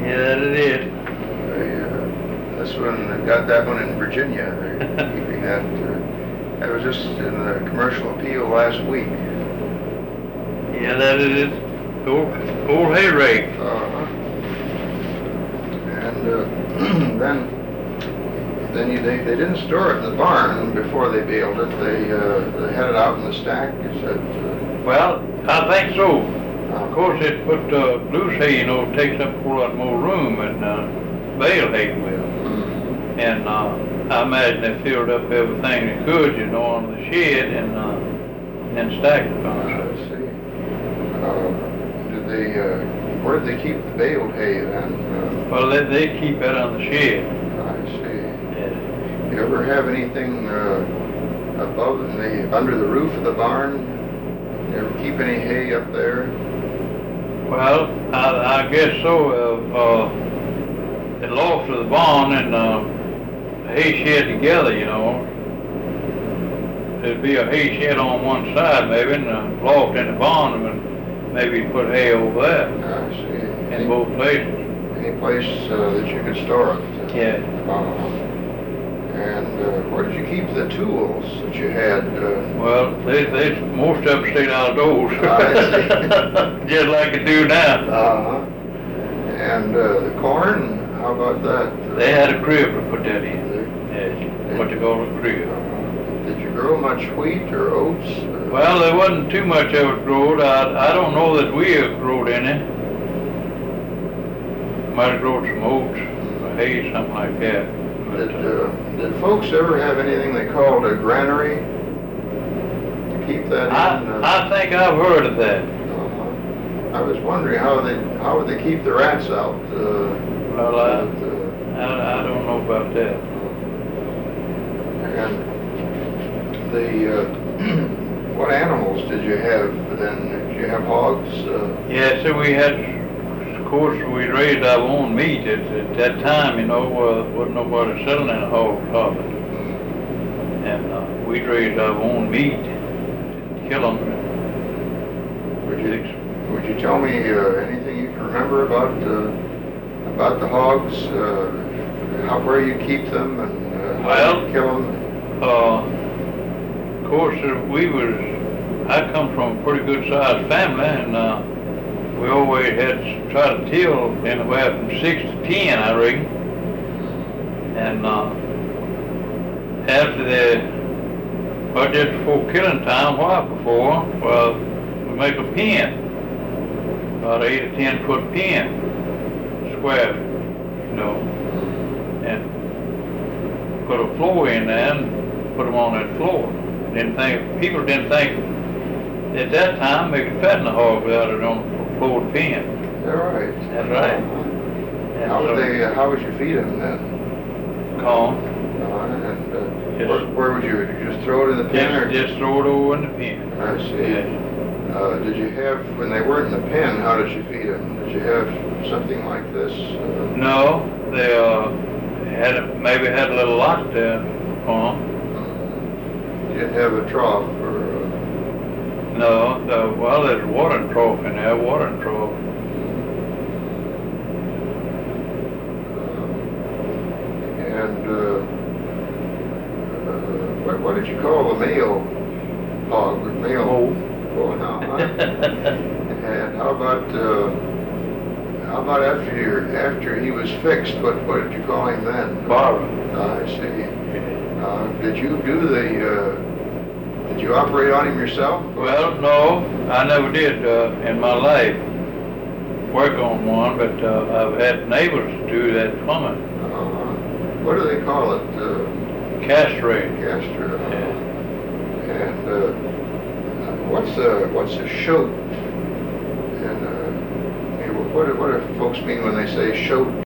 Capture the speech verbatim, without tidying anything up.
Yeah, that it is. They, uh, this one, got that one in Virginia. They're keeping that. Uh, that was just in the commercial appeal last week. Yeah, that it is. Old, old hay rake. Uh-huh. And uh, then, then you, they, they didn't store it in the barn before they baled it. They, uh, they had it out in the stack. Is that, uh, Well, I think so. uh, Of course, it put uh, loose hay, you know, takes up a whole lot more room than uh, bale hay will. mm, And uh, I imagine they filled up everything they could, you know, on the shed and uh, and stacked it on I it. see. Uh, did they, uh, where did they keep the baled hay then? Uh, Well, they, they keep that on the shed. I see. Yeah. You ever have anything uh, above in the, under the roof of the barn? You ever keep any hay up there? Well, I, I guess so. Uh, uh, the loft of the barn and uh, the hay shed together, you know. There'd be a hay shed on one side maybe, and a loft in the barn, and maybe put hay over there I see. in Any, both places. any place uh, that you could store it? Uh, Yeah. uh, and uh, where did you keep the tools that you had? Uh, Well, they, they, most of them stayed outdoors. I see. Just like they do now. uh, and uh, the corn, how about that? They had a crib to put that in. Did Yes, what they call a crib. uh, did you grow much wheat or oats? Uh, Well, there wasn't too much of it growed. I, I don't know that we have growed any. Might have growed some oats, or hay, something like that. But, Did, uh, uh, did folks ever have anything they called a granary to keep that in? Uh, I, I think I've heard of that. uh, I was wondering how they how would they keep the rats out? Uh, Well, I, but, uh, I, I don't know about that. and the uh, what animals did you have then? Did you have hogs? Uh, Yeah, so we had, of course, we raised our own meat at, at that time, you know, uh, wasn't nobody selling any hogs hardly. And uh, we raised our own meat, kill them. would you would you tell me uh, anything you can remember about uh, about the hogs? Uh, how where you keep them and uh, how Well, you kill them? Uh, of course, uh, we was, I come from a pretty good sized family, and uh, we always had to try to till anywhere from six to ten, I reckon. And uh, after the, well, just before killing time, a while before, well, we make a pen, about eight or ten foot pen, square, you know, and put a floor in there and put them on that floor. Didn't think, people didn't think at that time they could fatten the hog without it on a floored pen. Is that right? That's right. And How would so, they? Uh, how would you feed them then? corn, Uh, and uh, Just- where, where would you, would you just throw it in the pen or? just, just throw it over in the pen. I see. Yes. Uh, did you have, when they weren't in the pen, how did you feed them? Did you have something like this? Uh, No, they uh, had a, maybe had a little lot there for 'em. you didn't have a trough or? Uh, No, the, well, there's a watering trough in there, watering trough. and uh, uh, what, what did you call the male hog? The male? Oh. Oh, no. Huh? And how about uh, how about after you after he was fixed? What what did you call him then? Barbara. I see. Uh, did you do the? Uh, did you operate on him yourself? Well, no, I never did uh, in my life work on one, but uh, I've had neighbors do that for me. Uh, what do they call it? Uh, Castrate. Castor. Uh, Yeah. And uh, what's a what's a shoat? And uh, what do- what do folks mean when they say shoat?